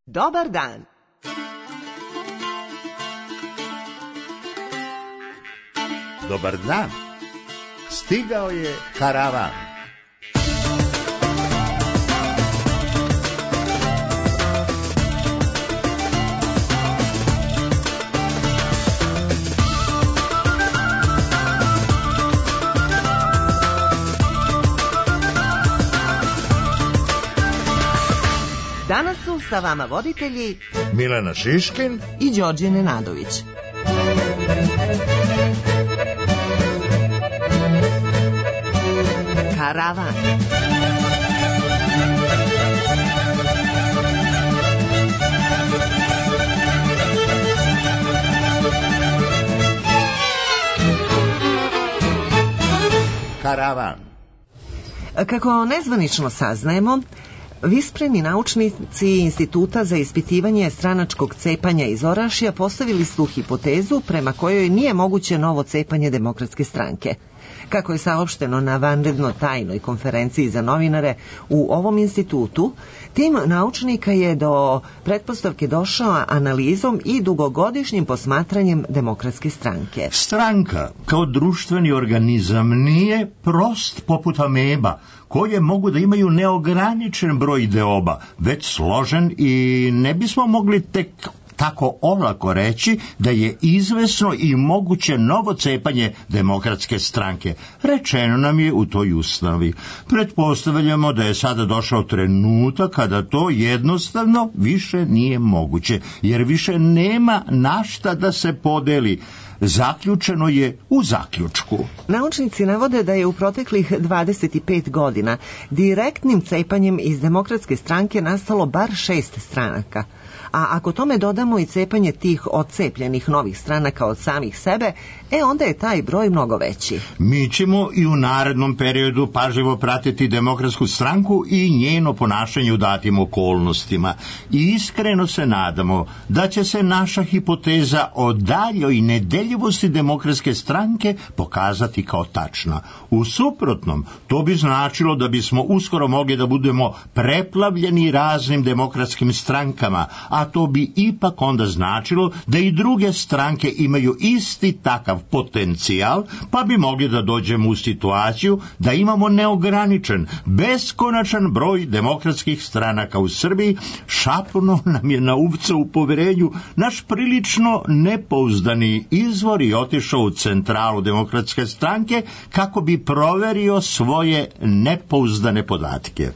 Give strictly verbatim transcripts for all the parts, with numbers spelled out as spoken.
Dobar dan. Dobar dan. Stigao je karavan. Danas su sa vama voditelji Milena Šiškin i Đorđe Nenadović. Karavan. Karavan. Kako nezvanično saznajemo, vispreni naučnici Instituta za ispitivanje stranačkog cepanja iz Orašja postavili su hipotezu prema kojoj nije moguće novo cepanje Demokratske stranke. Kako je saopšteno na vanredno tajnoj konferenciji za novinare u ovom institutu, tim naučnika je do pretpostavke došao analizom i dugogodišnjim posmatranjem Demokratske stranke. Stranka kao društveni organizam nije prost poput ameba, koje mogu da imaju neograničen broj deoba, već složen i ne bismo mogli tek tako olako reći da je izvesno i moguće novo cepanje Demokratske stranke. Rečeno nam je u toj ustanovi. Pretpostavljamo da je sada došao trenutak kada to jednostavno više nije moguće, jer više nema na šta da se podeli. Zaključeno je u zaključku. Naučnici navode da je u proteklih dvadeset pet godina direktnim cepanjem iz Demokratske stranke nastalo bar šest stranaka. A ako tome dodamo i cepanje tih odcepljenih novih stranaka od samih sebe, e onda je taj broj mnogo veći. Mi ćemo i u narednom periodu pažljivo pratiti Demokratsku stranku i njeno ponašanje u datim okolnostima. I iskreno se nadamo da će se naša hipoteza o daljoj nedeljivosti Demokratske stranke pokazati kao tačna. U suprotnom, to bi značilo da bismo uskoro mogli da budemo preplavljeni raznim demokratskim strankama, a to bi ipak onda značilo da i druge stranke imaju isti takav potencijal, pa bi mogli da dođemo u situaciju da imamo neograničen, beskonačan broj demokratskih stranaka u Srbiji. Šapno nam je na uvce u poverenju naš prilično nepouzdani izvor i otišao u centralu Demokratske stranke kako bi proverio svoje nepouzdane podatke.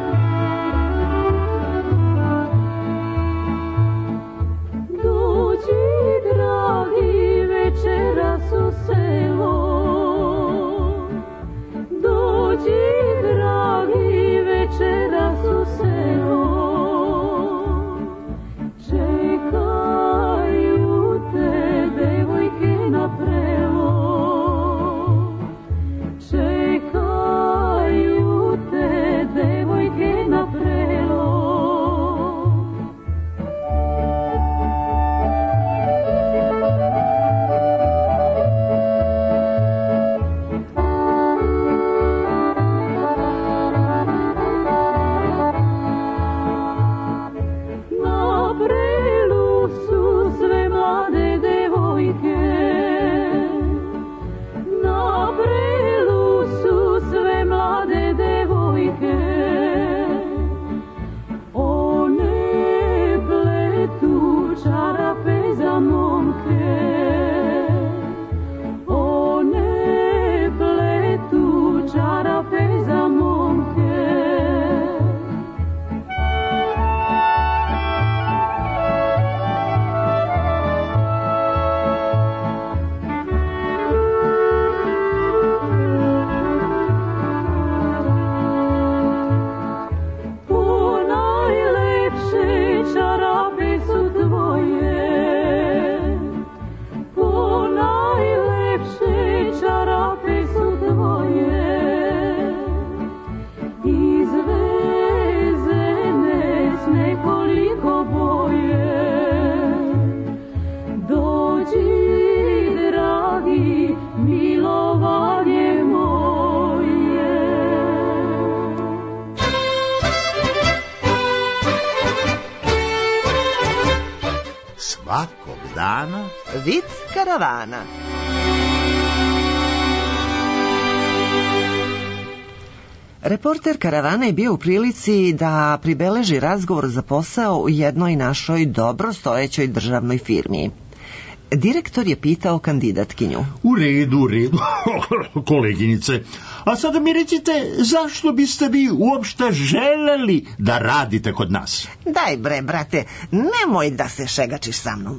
Dođi dana Vic karavana. Reporter karavane je bio u prilici da pribeleži razgovor za posao u jednoj našoj dobro stojećoj državnoj firmi. Direktor je pitao kandidatkinju. U redu, u redu, koleginice. A sada mi recite, zašto biste vi uopšte želeli da radite kod nas? Daj bre, brate, nemoj da se šegačiš sa mnom.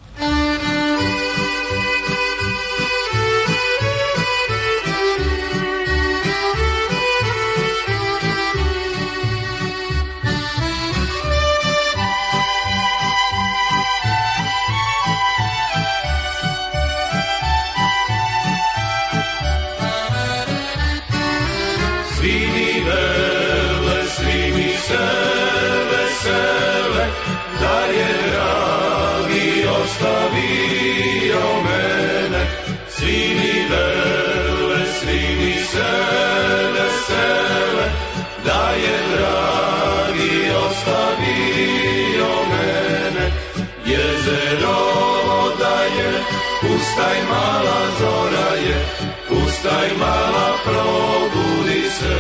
Ostavio mene, svi mi vele, svi mi se vesele, da je dragi ostavio mene. Jezero voda je, pustaj mala zora je, pustaj mala probudi se.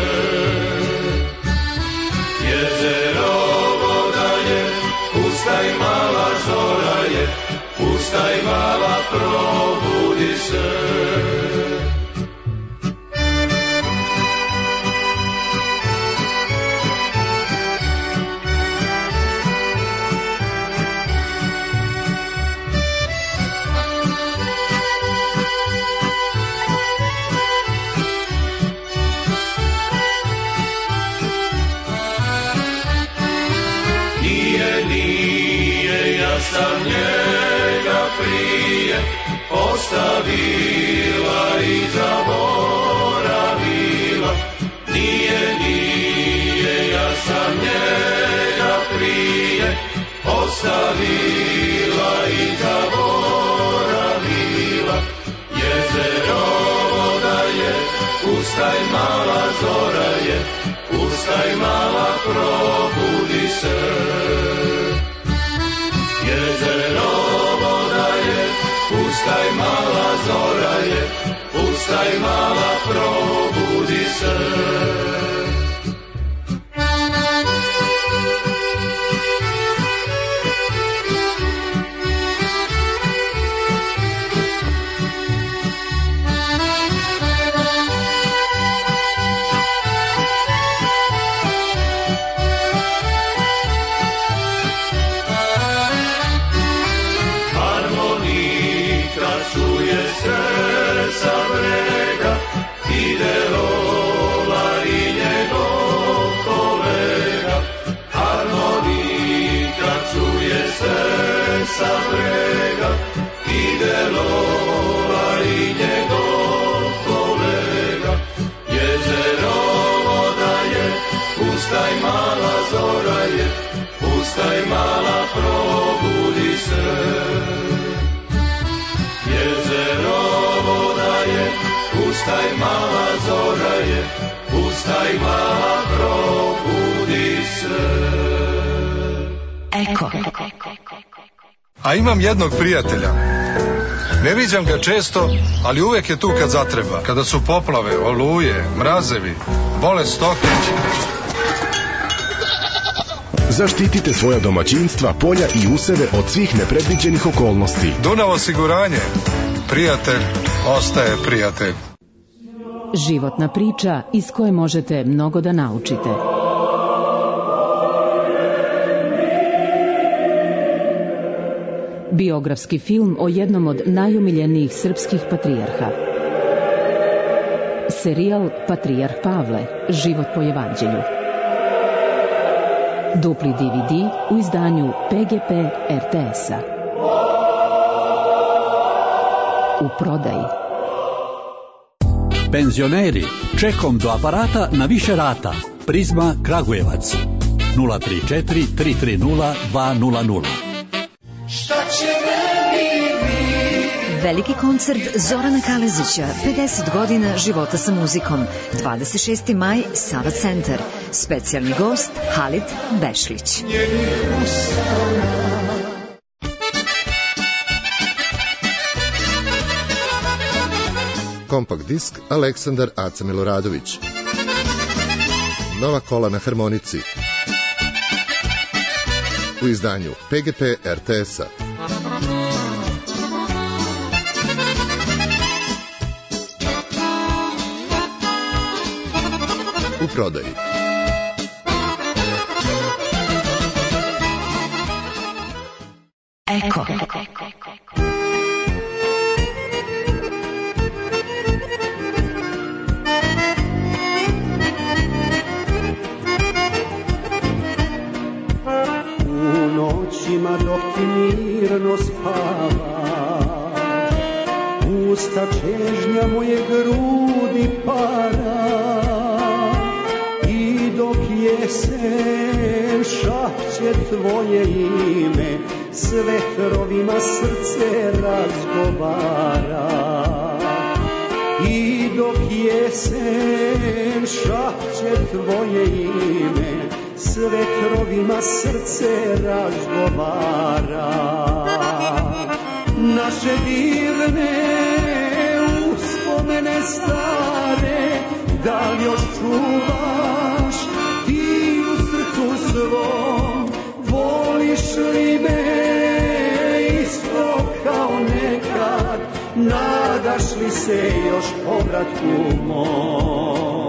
Jezero voda je, pustaj mala zora je, pustaj mala, probudi se. Nije, nije, ja sam njega prije ostavila i zaboravila. Nije, nije, ja sam njega prije ostavila i zaboravila. Jezero voda je, pustaj mala zora je, pustaj mala probudi se. Jezero voda je, pustaj mala zora je, pustaj mala probudi se. Sa brega ide Lola i njegov kolega. Harmonika čuje se sa brega ide Lola i njegov kolega. Jezero voda je, pustaj mala zora je, pustaj mala probudi se. Jezero voda je, pustaj mala zora je, pustaj mala probudi se. Eko. A imam jednog prijatelja. Ne viđam ga često, ali uvek je tu kad zatreba. Kada su poplave, oluje, mrazevi, bole stoke. Zaštitite svoja domaćinstva, polja i useve od svih nepredviđenih okolnosti. Dunav osiguranje. Prijatelj ostaje prijatelj. Životna priča iz koje možete mnogo da naučite. Biografski film o jednom od najomiljenijih srpskih patrijarha. Serijal Patrijarh Pavle, život po evanđelju. Dupli D V D u izdanju P G P R T S-a. U prodaji. Penzioneri, čekom do aparata na više rata. Prizma Kragujevac. nula tri četiri tri tri nula dva nula nula. Veliki koncert Zorana Kalezića, pedeset godina života sa muzikom, dvadeset šesti maj, Sava centar. Specijalni gost Halid Bešlić. Kompakt disk Aleksandar Aca Miloradović. Nova kola na harmonici. U izdanju P G P R T S-a. U prodaji. Eko. U noćima dok ti mirno spavaš, usta čežnja moje grudi para, i dok jesen šapće tvoje ime, s vetrovima srce razgovara. I dok jesen šapće tvoje ime, s vetrovima srce razgovara. Naše divne uspomene stare, da li još čuvaš ti u srcu svom? Voliš li me isto kao nekad? Nadaš li se još povratku mom?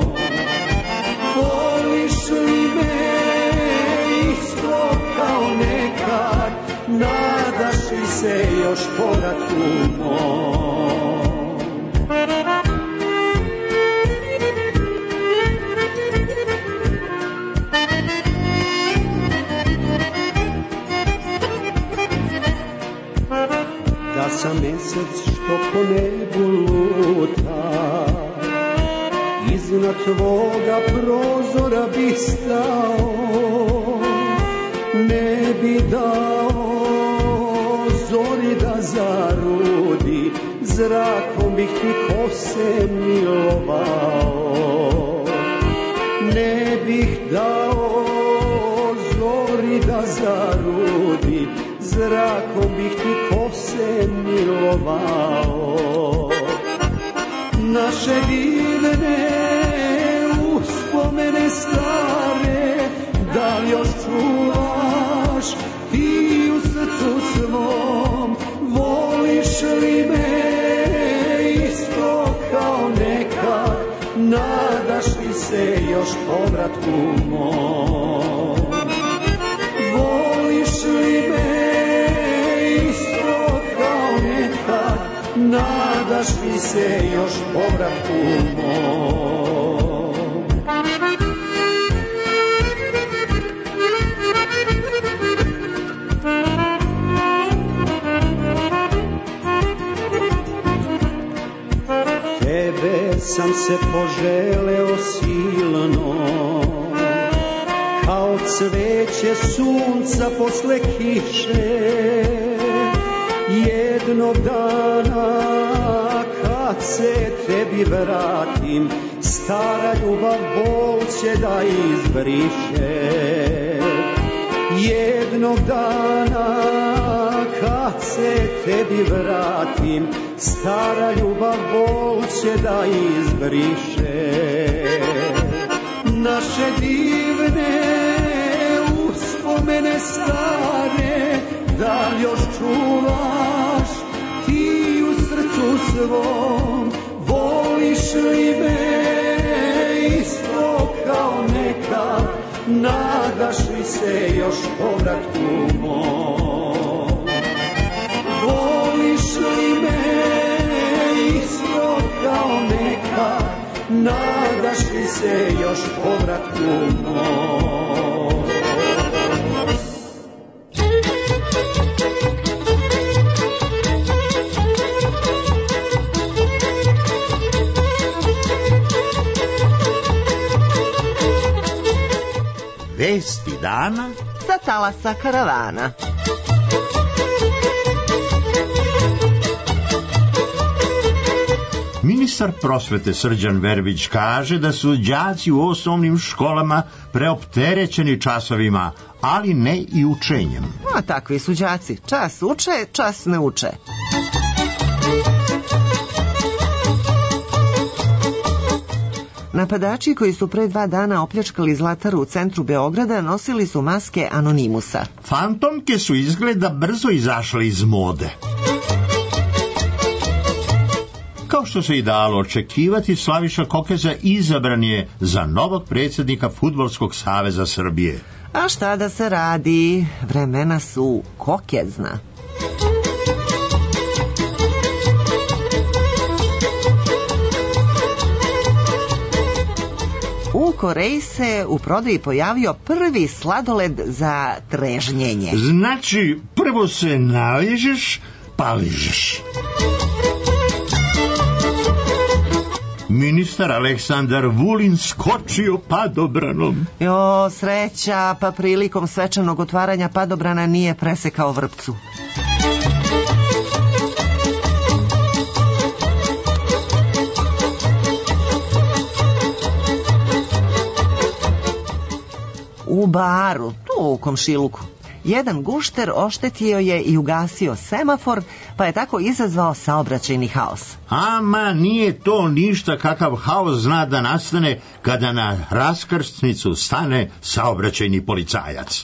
Voliš li me isto kao nekad? Nadaš li se još povratku mom? Da sam mesec što po nebu luta, iznad tvoga prozora bi stao, ne bi dao zori da zarudi, zrakom bih ti kose milovao. Ne bih dao zori da zarudi, zrakom bih ti kose milovao. Naše divne uspomene stare, da li još čuvaš ti u srcu svom? Voliš li me isto kao nekad? Nadaš li se još povratku mom? Voliš li me isto kao nekad? Nadaš li se još povratku mom? Tebe sam se poželeo silno, kao cveće sunca posle kiše. Jednog dana kad se tebi vratim, stara ljubav bol će da izbriše. Jednog dana kad se tebi vratim, stara ljubav bol će da izbriše. Naše divne uspomene stare, da li još čuvaš ti u srcu svom? Voliš li me isto kao nekad? Nadaš li se još povratku mom? Voliš li me isto kao nekad? Nadaš li se još povratku mom? Vesti dana sa talasa karavana. Ministar prosvete Srđan Verbić kaže da su đaci u osnovnim školama preopterećeni časovima, ali ne i učenjem. A takvi su đaci. Čas uče, čas ne uče. Napadači koji su pre dva dana opljačkali Zlataru u centru Beograda nosili su maske Anonimusa. Fantomke su izgleda brzo izašle iz mode. Kao što se i dalo očekivati, Slaviša Kokeza izabran je za novog predsjednika Fudbalskog saveza Srbije. A šta da se radi, vremena su kokezna. U Koreji se u prodaji pojavio prvi sladoled za trežnjenje. Znači, prvo se naližeš, pa ližeš. Ministar Aleksandar Vulin skočio padobranom. Jo, sreća, pa prilikom svečanog otvaranja padobrana nije presekao vrpcu. U baru, tu u komšiluku, jedan gušter oštetio je i ugasio semafor, pa je tako izazvao saobraćajni haos. Ama nije to ništa kakav haos zna da nastane kada na raskrsnicu stane saobraćajni policajac.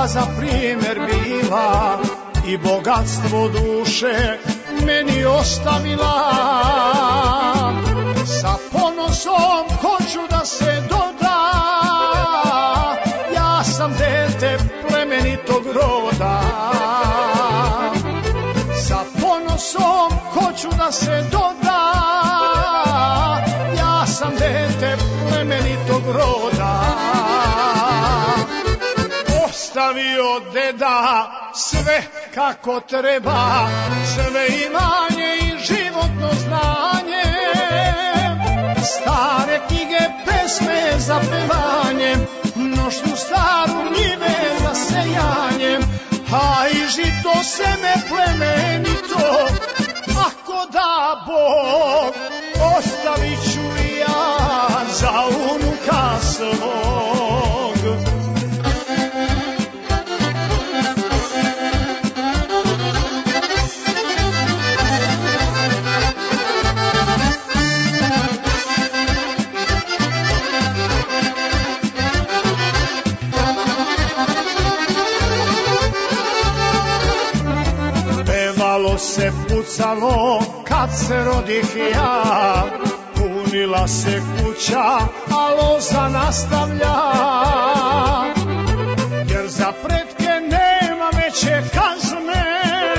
majka za primjer bila i bogatstvo duše meni ostavila. Sa ponosom hoću da se doda, ja sam dete plemenitog roda. Sa ponosom hoću da se doda, ja sam dete plemenitog roda. Ostavio deda sve kako treba, sve imanje i životno znanje, stare knjige, pesme za pevanje, nošnju staru njive za sejanjem, a i žito seme plemenito, ako da Bog, ostavit ću i ja za unuka svog. Se pucalo kad se rodih ja, punila se kuća, a loza nastavlja. Jer za pretke nema veće kazne,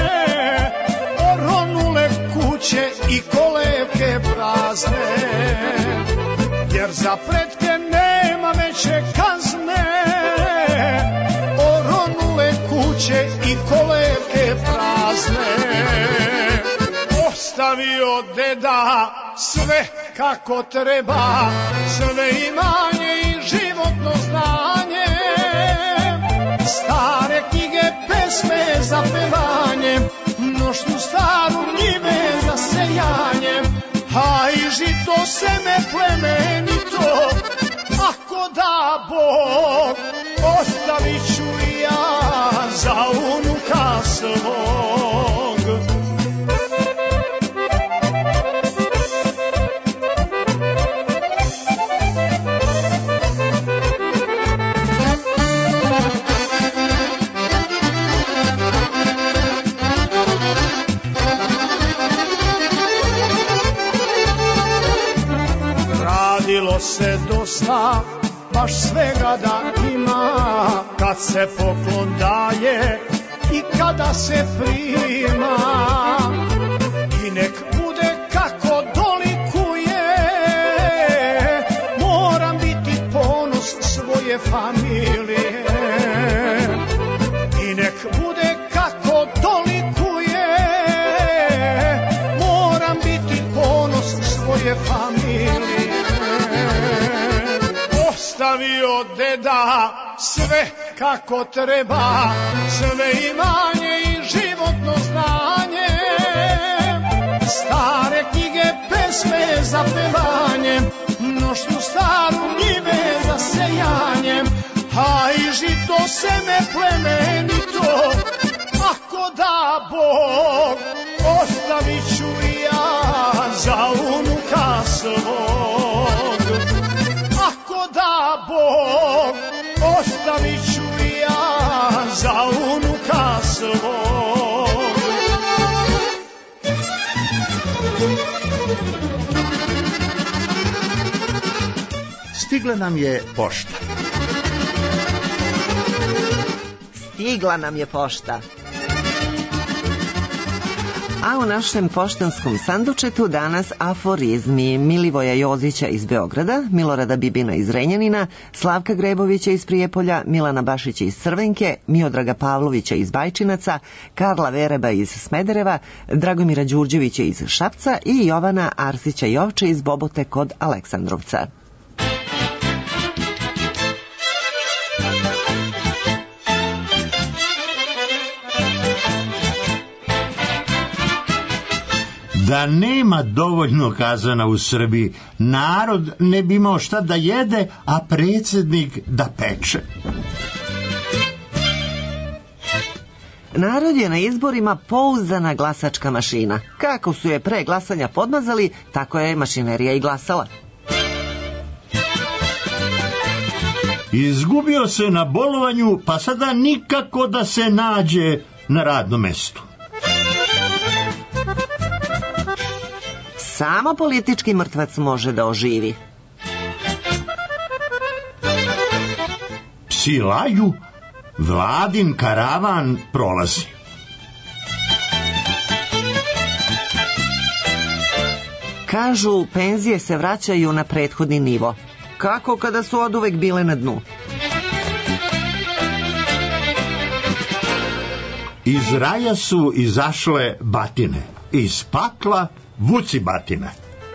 oronule kuće i kolevke prazne. Jer za pretke nema veće kazne, oronule kuće i kolevke prazne. Ostavio deda sve kako treba, sve imanje i životno znanje, stare knjige, pesme za pevanje, nošnju staru njive za sejanjem, a i žito seme plemenito, ako da Bog, ostavit ću i ja za unuka svog. Radilo se dosta, baš svega da ima, kad se poklon daje i kada se prima. I nek bude kako dolikuje, moram biti ponos svoje familije. I nek bude kako dolikuje, moram biti ponos svoje familije. Ostavio deda sve kako treba, sve imanje i životno znanje, stare knjige, pesme za pevanje, nošnju staru njive za sejanjem, a i žito seme plemenito, ako da Bog, ostavit ću i ja za unuka svog. Ako da Bog, ostavit ću i ja za unuka svog. Stigla nam je pošta. Stigla nam je pošta. A u našem poštanskom sandučetu danas aforizmi Milivoja Jozića iz Beograda, Milorada Bibina iz Renjanina, Slavka Grebovića iz Prijepolja, Milana Bašića iz Crvenke, Miodraga Pavlovića iz Bajčinaca, Karla Vereba iz Smedereva, Dragomira Đurđevića iz Šapca i Jovana Arsića Jovče iz Bobote kod Aleksandrovca. Da nema dovoljno kazana u Srbiji, narod ne bi imao šta da jede, a predsjednik da peče. Narod je na izborima pouzdana glasačka mašina. Kako su je pre glasanja podmazali, tako je mašinerija i glasala. Izgubio se na bolovanju, pa sada nikako da se nađe na radnom mestu. Samo politički mrtvac može da oživi. Psi laju, Vladin karavan prolazi. Kažu, penzije se vraćaju na prethodni nivo. Kako kada su oduvek bile na dnu? Iz raja su izašle batine, iz pakla vuci batine.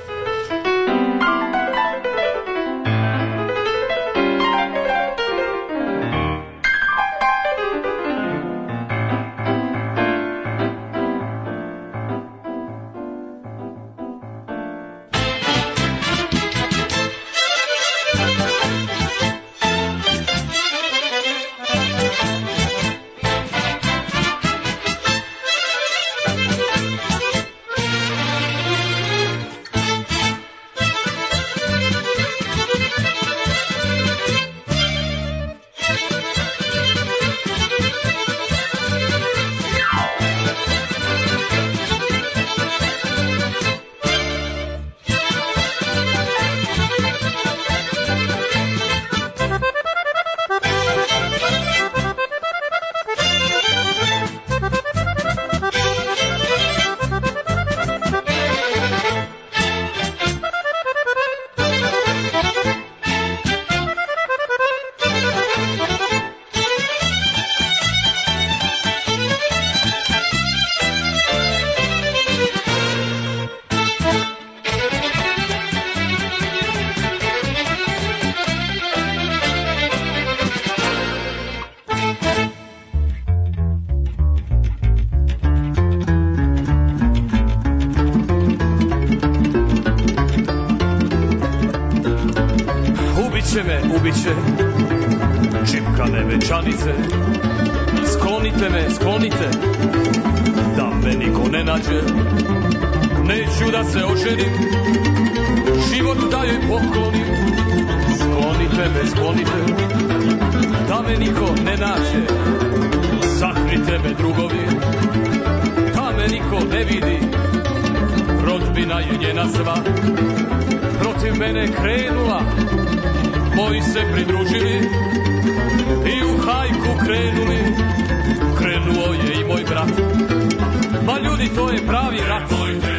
Ubiće me, ubiće čipkane večanice. Sklonite me, sklonite, da me niko ne nađe. Neću da se oženim, život da joj poklonim. Sklonite me, sklonite, da me niko ne nađe. Sakrite me, drugovi, da me niko ne vidi. Rodbina je njena sva protiv mene krenula. Moji se pridružili i u hajku krenuli. Krenuo je i moj brat. Ma ljudi, to je pravi rat.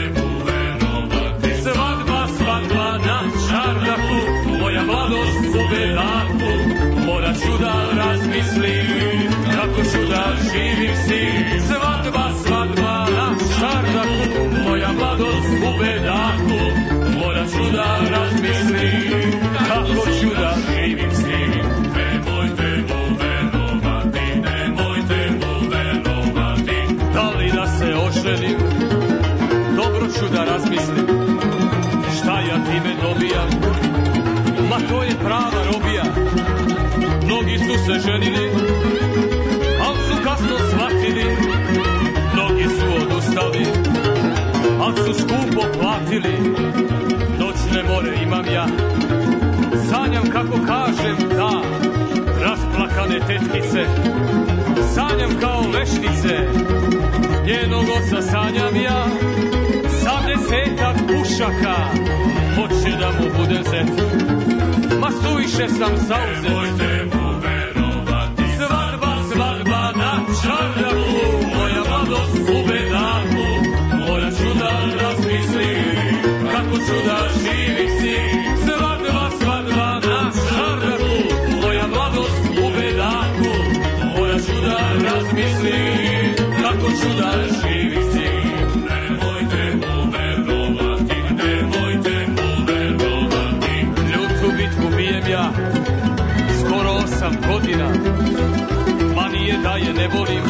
Svadba, svadba na čardaku, moja mladost u bedaku. Morat ću da razmislim kako ću da živim s njim. Svadba, svadba na čardaku, moja mladost u bedaku. Morat ću da razmislim kako ću da živim s njim. Nemojte mu verovati, nemojte mu verovati. Da li da se oženim? Dobro ću da razmislim. Šta ja time dobijam? Ma to je prava robija. Mnogi su se ženili, al su kasno shvatili. Mnogi su odustali, al su skupo platili. Noćne more imam ja, sanjam kako kažem da. Rasplakane tetkice, sanjam kao lešnice. Njenog oca sanjam ja, sam desetak pušaka. Hoće da mu budem zet, ma suviše sam zauzet. Nemojte mu verovati. Svadba, svadba na čardaku, moja mladost u bedaku. Morat ću da razmislim kako ću da živim s njim. Svadba, svadba na čardaku, moja mladost u bedaku. Morat ću da razmislim kako ću da živim s njim. Nemojte mu verovati, nemojte mu verovati. Ljudsku bitku bijem ja skoro osam godina, ma nije da je ne volim.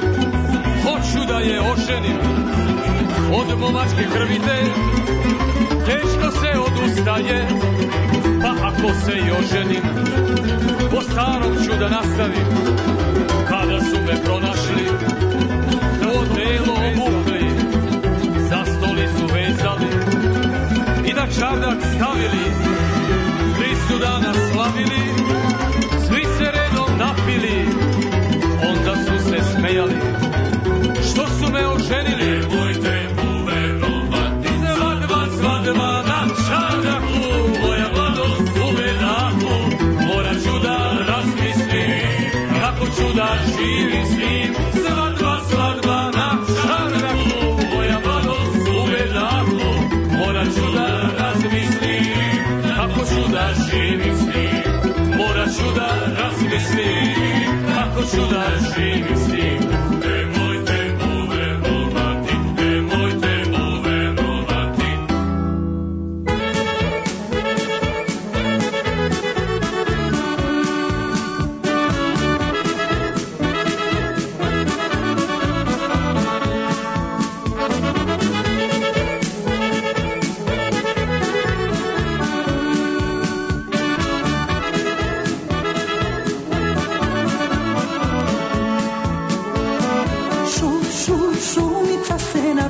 Hoću da je oženim, od momačke krvite teško se odustaje. Pa ako se i oženim, po starom ću da nastavim. Kada su me pronašli, to telo obukli, za stolicu vezali i na čardak stavili. Tri su dana slavili,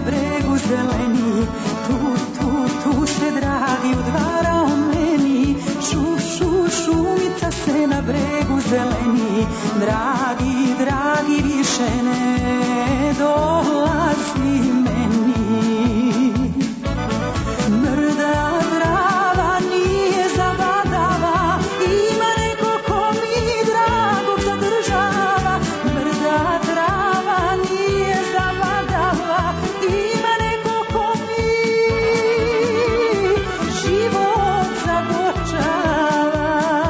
bregu zeleni, tu, tu, tu se dragi udvarao meni, šu, šu, šumica se na bregu zeleni, dragi, dragi više ne dolazi meni. Mrda trava nije zabadava, ima neko ko mi dragog zadržava. Mrda trava nije zabadava, ima neko ko mi život zagočava.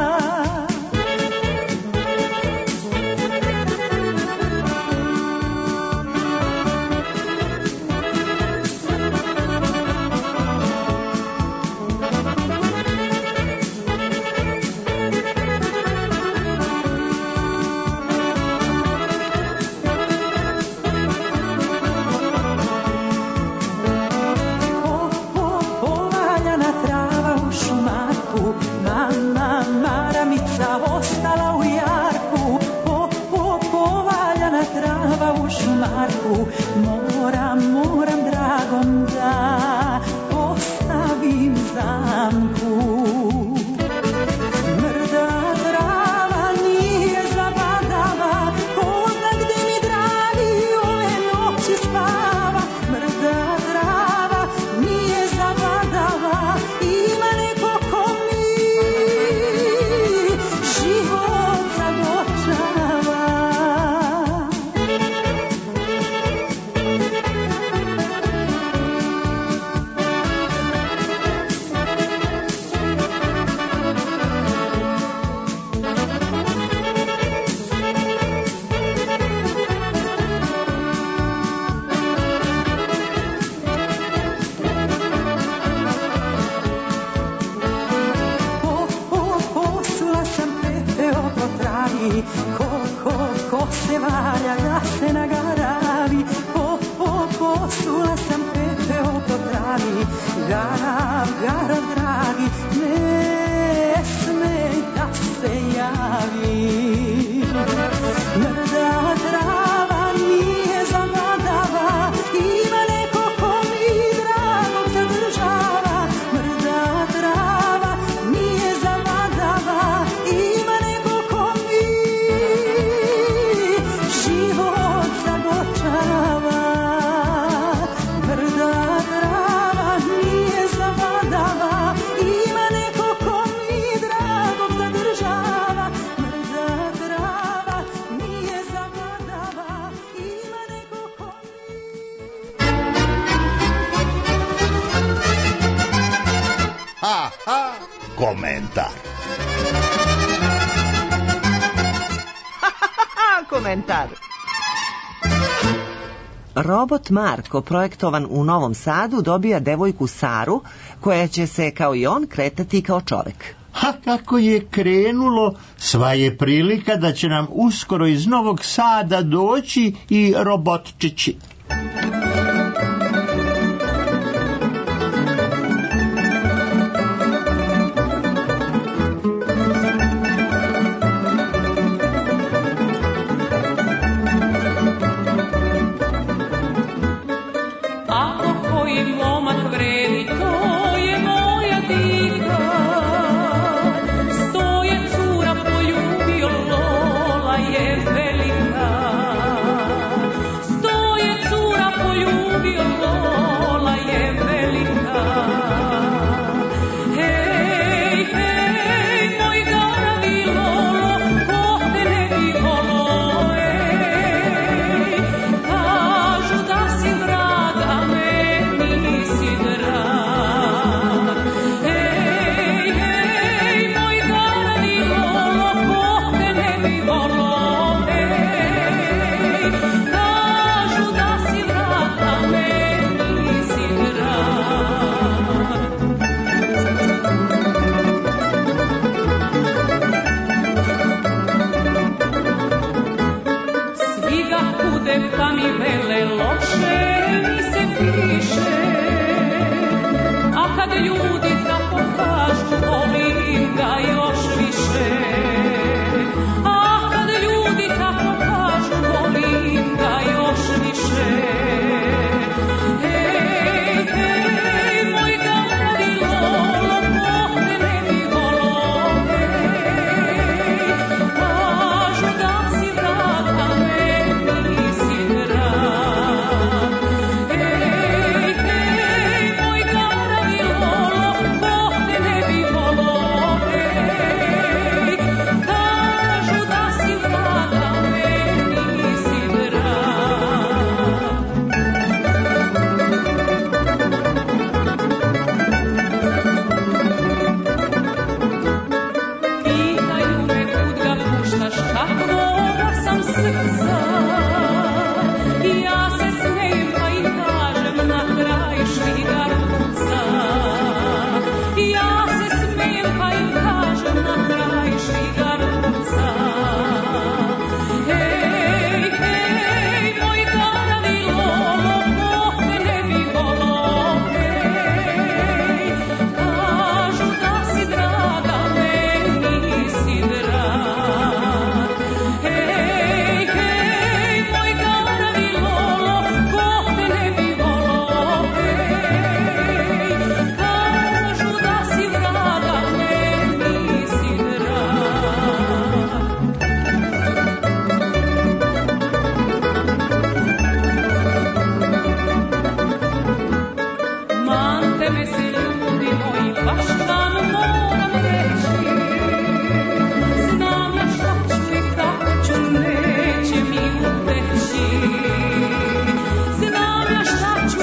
Mama, maramica ostala u jarku, po, po, povaljana trava u šumarku. Moram, moram dragom da ostavim zamku. Mrda trava nije zabadava, ko zna gde mi dragi ove noći spava. Mrda trava nije zabadava, ima neko ko mi život zagočava. Po, po, posula sam pepeo po travi, ko, ko, ko se valja da se nagaravi. Po, po, posula sam pepeo po travi, garav, garav dragi, ne sme da se javi. Mrda trava nije zabadava, ima neko ko mi dragog zadržava. Mrda trava nije zabadava, ima neko ko mi život zagočava. Mrda trava nije zabadava, ima neko ko mi dragog zadržava. Mrda trava nije zabadava, ima neko ko Ha, ha, komentar. Komentar. Robot Marko, projektovan u Novom Sadu, dobija devojku Saru, koja će se, kao i on, kretati kao čovek. Ha, kako je krenulo, sva je prilika da će nam uskoro iz Novog Sada doći i robotčići. Ako koji momak vredi, to je moja dika. Sto je cura poljubio, Lola je velika. Sto je cura poljubio,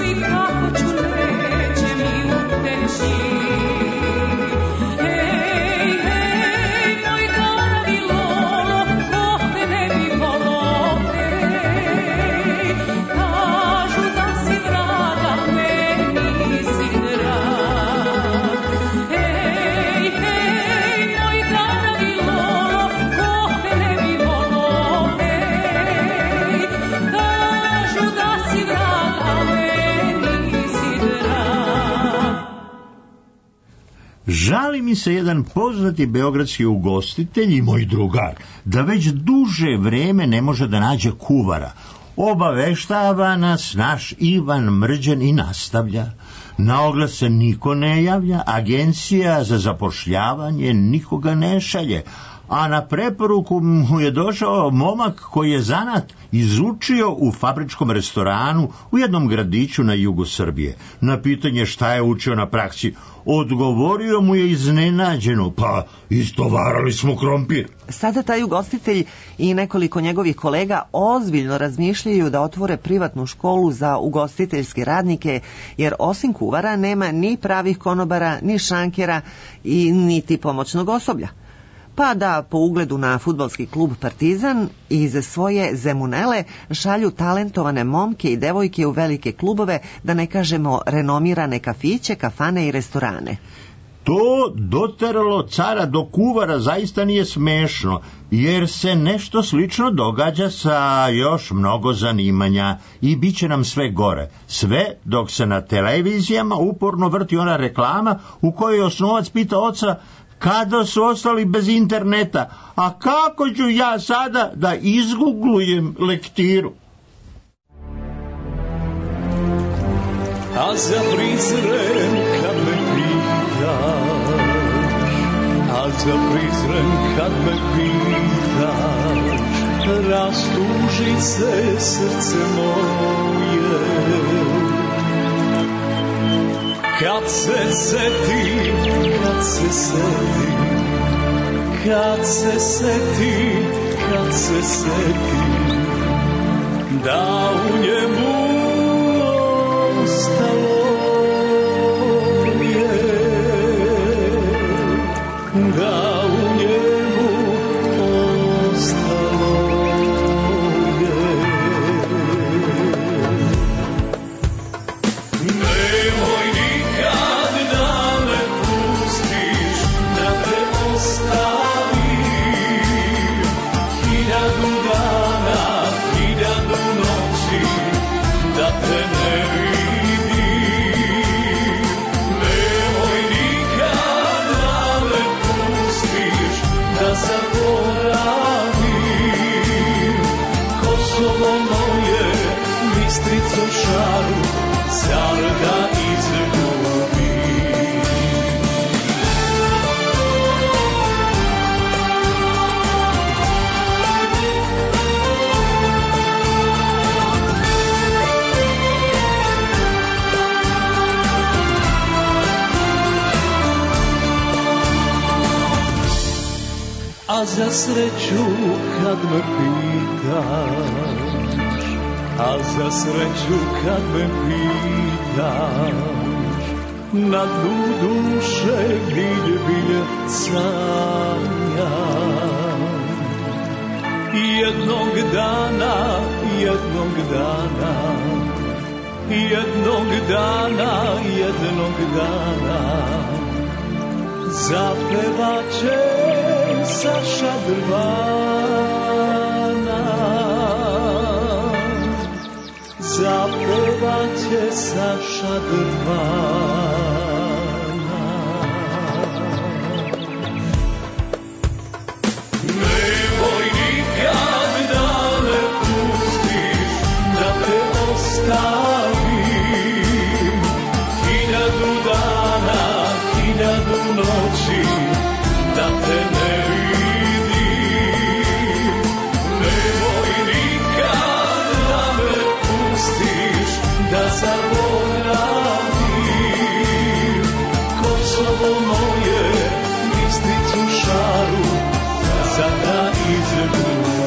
Žali mi se jedan poznati beogradski ugostitelj i moj drugar, da već duže vreme ne može da nađe kuvara. Obaveštava nas naš Ivan Mrđan i nastavlja. Na oglas se niko ne javlja, agencija za zapošljavanje nikoga ne šalje, a na preporuku mu je došao momak koji je zanat izučio u fabričkom restoranu u jednom gradiću na jugu Srbije. Na pitanje šta je učio na praksi, odgovorio mu je iznenađeno, pa istovarali smo krompir. Sada taj ugostitelj i nekoliko njegovih kolega ozbiljno razmišljaju da otvore privatnu školu za ugostiteljske radnike, jer osim kuvara nema ni pravih konobara, ni šankera i niti pomoćnog osoblja. Pa da po ugledu na fudbalski klub Partizan iz svoje Zemunele šalju talentovane momke i devojke u velike klubove, da ne kažemo renomirane kafiće, kafane i restorane. To doteralo cara do kuvara zaista nije smešno, jer se nešto slično događa sa još mnogo zanimanja i bit će nam sve gore. Sve dok se na televizijama uporno vrti ona reklama u kojoj osnovac pita oca kada su ostali bez interneta, a kako ću ja sada da izguglujem lektiru? A za prizren kad me pitaš, a za prizren kad me pitaš, rastuži se srce moje. Kad se setim, kad se setim, kad se setim, kad se setim, da u njemu ostalo je, da u njemu ostalo je. Nemoj nikad da me pustiš, da te ostavim, hiljadu dana, hiljadu noći, da te ne vidim. Nemoj nikad da me pustiš, da zaboravim Kosovo moje, Bistrico šaru, zar da izgubim. A za sreću kad me pitaš, a za sreću kad me pitaš, na dnu duše bilje, bilje sanjam. Jednog dana, jednog dana, jednog dana, jednog dana, zapevaće Saša Drvana, zapevaće Saša Drvana. Nemoj nikad da me pustiš, da te ostavim, hiljadu dana, hiljadu noći, da te ne vidim. Nemoj nikad da me pustiš, da zaboravim Kosovo moje, Bistricu šaru, za da izgubim.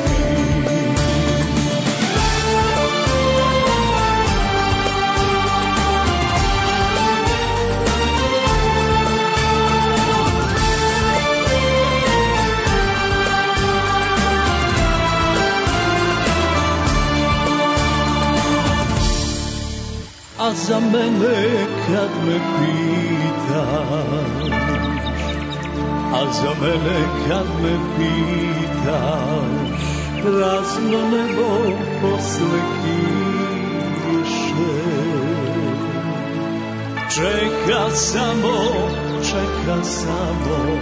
za mene kad me pitaš, a za mene kad me pitaš, prazno nebo posle kiše. Čeka samo, čeka samo,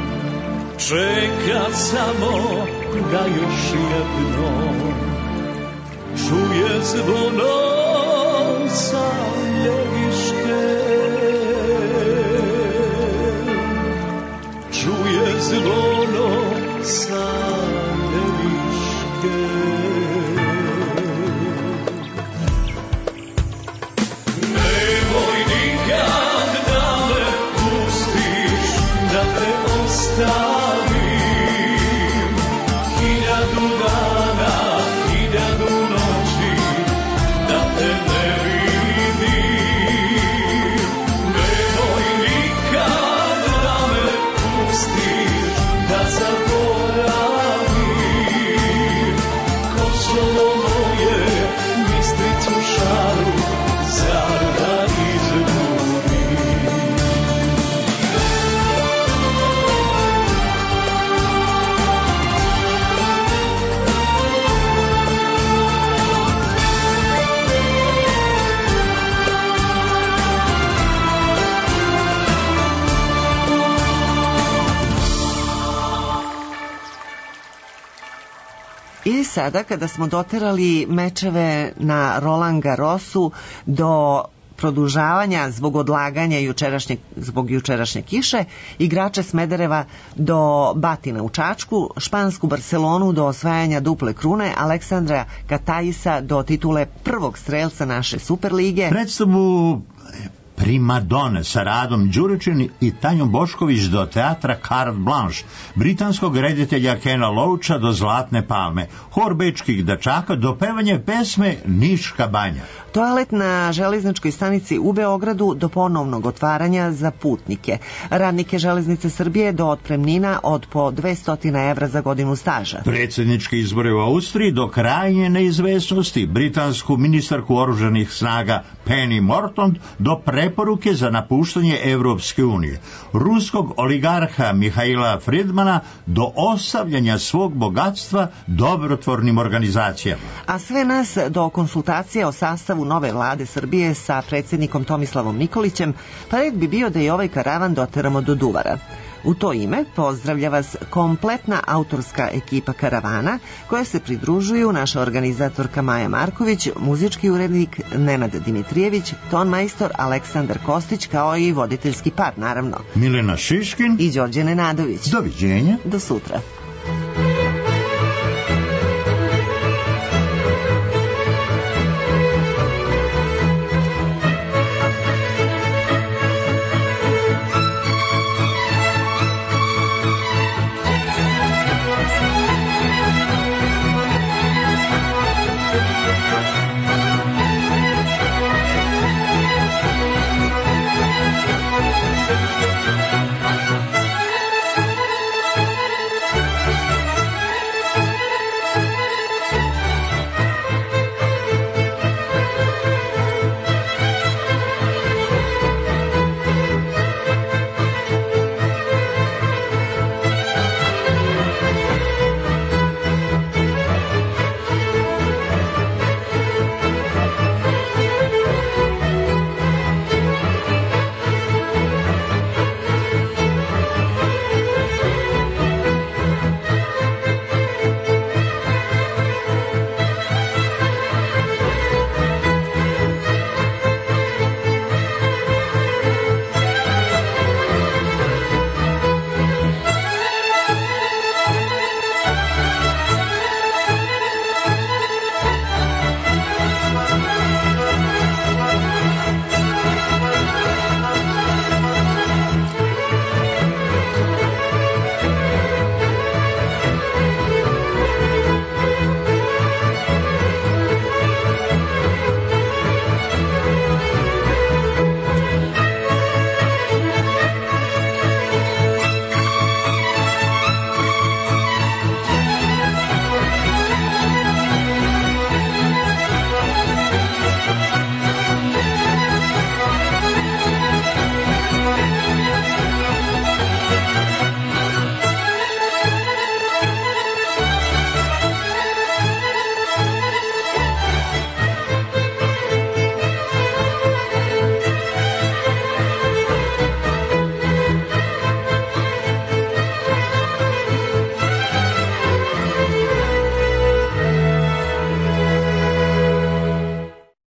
čeka samo da još jednom čuje zvono sa Ljeviške, čuje zvono sa Ljeviške. Nemoj nikad da me pustiš, da te ostavim, hiljadu dana, hiljadu noći, da te ne vidim. Nemoj nikad da me pustiš, da zaboravim Kosovo moje, Bistricu šaru, zar da izgubim. I sada kada smo doterali mečeve na Roland Garrosu do produžavanja zbog odlaganja jučerašnje, zbog jučerašnje kiše, igrače Smedereva do batina u Čačku, špansku Barcelonu do osvajanja duple krune, Aleksandra Katajisa do titule prvog strelca naše Superlige. Predstavu Primadone sa Radom Đuričin i Tanjom Bošković do teatra Carte Blanche, britanskog reditelja Kena Loacha do Zlatne palme, hor bečkih dečaka do pevanje pesme Niška banja. Toalet na železničkoj stanici u Beogradu do ponovnog otvaranja za putnike. Radnike Železnice Srbije do otpremnina od po dvesta evra za godinu staža. Predsjednički izbori u Austriji do krajnje neizvesnosti. Britansku ministarku oružanih snaga Penny Morton do preporuke za napuštanje Evropske unije. Ruskog oligarha Mihaila Friedmana do ostavljanja svog bogatstva dobrotvornim organizacijama. A sve nas do konsultacije o sastavu nove vlade Srbije sa predsjednikom Tomislavom Nikolićem, pa red bi bio da i ovaj karavan doteramo do Duvara. U to ime pozdravlja vas kompletna autorska ekipa karavana, koja se pridružuju naša organizatorka Maja Marković, muzički urednik Nenad Dimitrijević, ton majstor Aleksandar Kostić, kao i voditeljski par, naravno, Milena Šiškin i Đorđe Nenadović. Doviđenja. Do sutra.